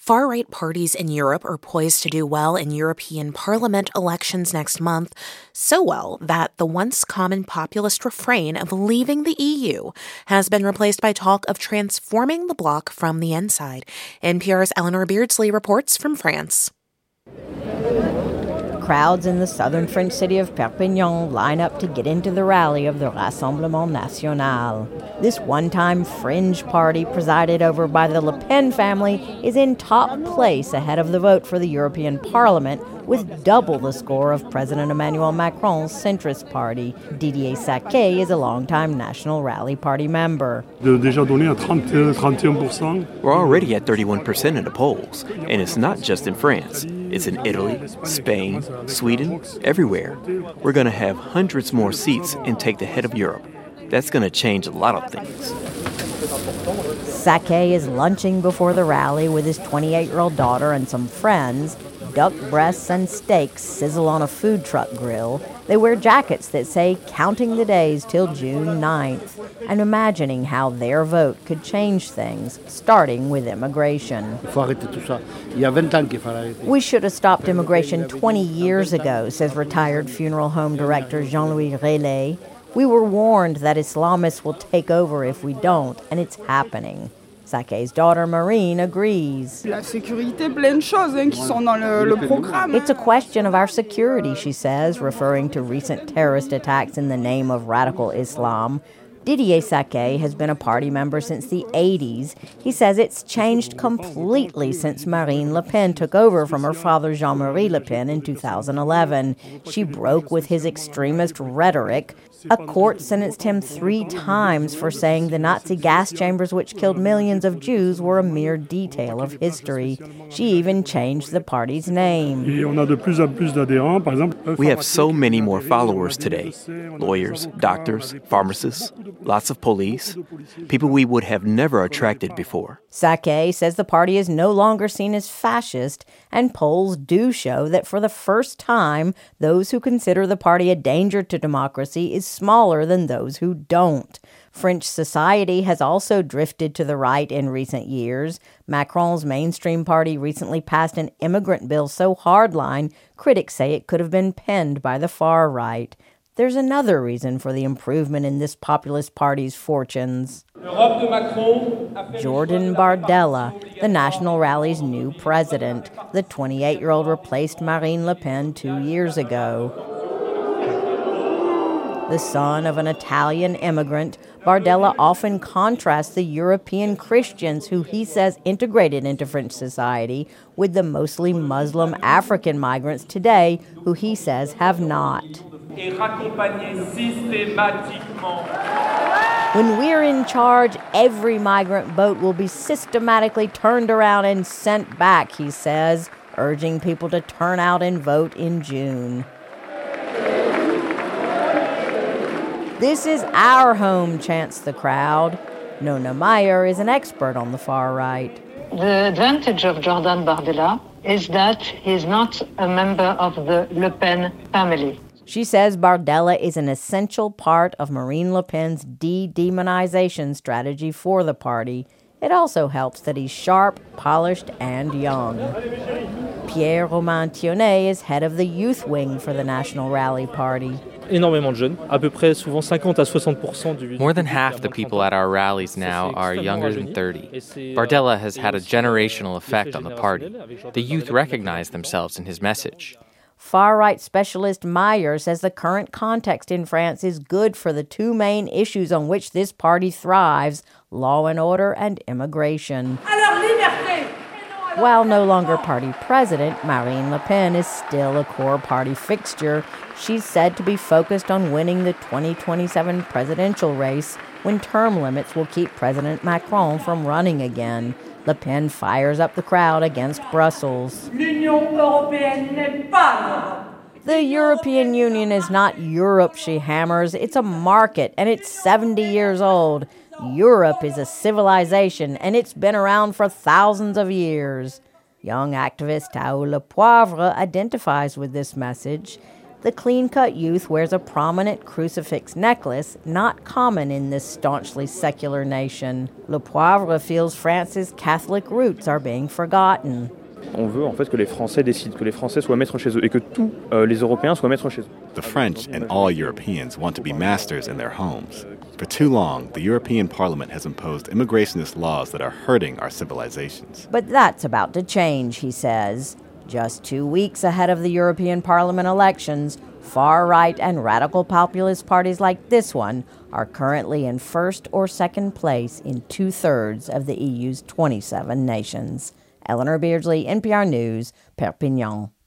Far-right parties in Europe are poised to do well in European Parliament elections next month, so well that the once common populist refrain of leaving the EU has been replaced by talk of transforming the bloc from the inside. NPR's Eleanor Beardsley reports from France. Crowds in the southern French city of Perpignan line up to get into the rally of the Rassemblement National. This one-time fringe party presided over by the Le Pen family is in top place ahead of the vote for the European Parliament, with double the score of President Emmanuel Macron's centrist party. Didier Sacquet is a longtime National Rally Party member. We're already at 31% in the polls, and it's not just in France. It's in Italy, Spain, Sweden, everywhere. We're going to have hundreds more seats and take the head of Europe. That's going to change a lot of things. Sacquet is lunching before the rally with his 28-year-old daughter and some friends. Duck breasts and steaks sizzle on a food truck grill. They wear jackets that say counting the days till June 9th and imagining how their vote could change things, starting with immigration. We should have stopped immigration 20 years ago, says retired funeral home director Jean-Louis Relay. We were warned that Islamists will take over if we don't, and it's happening. Sacquet's daughter, Marine, agrees. It's a question of our security, she says, referring to recent terrorist attacks in the name of radical Islam. Didier Sacquet has been a party member since the 80s. He says it's changed completely since Marine Le Pen took over from her father Jean-Marie Le Pen in 2011. She broke with his extremist rhetoric. A court sentenced him 3 times for saying the Nazi gas chambers which killed millions of Jews were a mere detail of history. She even changed the party's name. We have so many more followers today. Lawyers, doctors, pharmacists, lots of police, people we would have never attracted before. Sacquet says the party is no longer seen as fascist, and polls do show that for the first time, those who consider the party a danger to democracy is smaller than those who don't. French society has also drifted to the right in recent years. Macron's mainstream party recently passed an immigrant bill so hardline, critics say it could have been penned by the far right. There's another reason for the improvement in this populist party's fortunes. Jordan Bardella, the National Rally's new president. The 28-year-old replaced Marine Le Pen 2 years ago. The son of an Italian immigrant, Bardella often contrasts the European Christians who he says integrated into French society with the mostly Muslim African migrants today who he says have not. When we're in charge, every migrant boat will be systematically turned around and sent back, he says, urging people to turn out and vote in June. This is our home, chants the crowd. Nona Meyer is an expert on the far right. The advantage of Jordan Bardella is that he's not a member of the Le Pen family. She says Bardella is an essential part of Marine Le Pen's de-demonization strategy for the party. It also helps that he's sharp, polished, and young. Pierre-Romain Thionnet is head of the youth wing for the National Rally Party. More than half the people at our rallies now are younger than 30. Bardella has had a generational effect on the party. The youth recognize themselves in his message. Far-right specialist Meyer says the current context in France is good for the 2 main issues on which this party thrives, law and order and immigration. While no longer party president, Marine Le Pen is still a core party fixture. She's said to be focused on winning the 2027 presidential race, when term limits will keep President Macron from running again. Le Pen fires up the crowd against Brussels. The European Union is not Europe, she hammers. It's a market, and it's 70 years old. Europe is a civilization, and it's been around for thousands of years. Young activist Tao Le Poivre identifies with this message. The clean-cut youth wears a prominent crucifix necklace, not common in this staunchly secular nation. Le Poivre feels France's Catholic roots are being forgotten. On veut en fait que les Français décident, que les Français soient maîtres chez eux et que tous les Européens soient maîtres chez eux. The French and all Europeans want to be masters in their homes. For too long, the European Parliament has imposed immigrationist laws that are hurting our civilizations. But that's about to change, he says. Just 2 weeks ahead of the European Parliament elections, far-right and radical populist parties like this one are currently in first or second place in 2/3 of the EU's 27 nations. Eleanor Beardsley, NPR News, Perpignan.